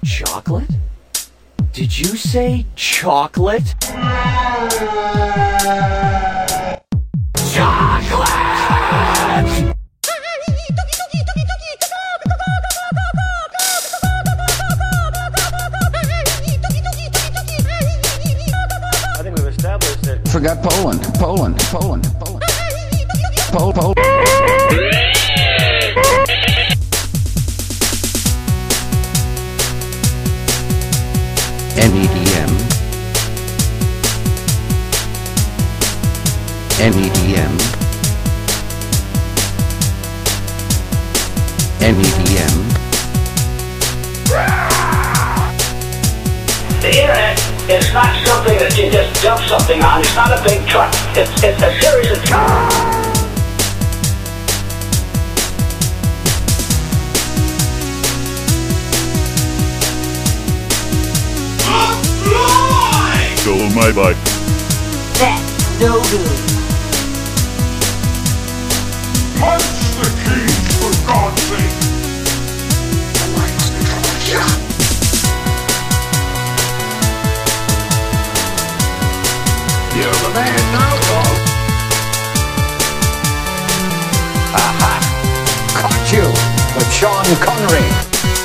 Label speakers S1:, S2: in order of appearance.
S1: Chocolate? Did you say chocolate? Chocolate!
S2: I think we've established that.
S3: Forgot Poland. Pol. MEDM.
S4: The internet is not something that you just dump something on. It's not a big truck. It's a series of
S5: Go on my bike.
S6: That's no good.
S5: Punch the key, for God's sake! You're the man now, boss.
S1: Aha! Caught you with Sean Connery.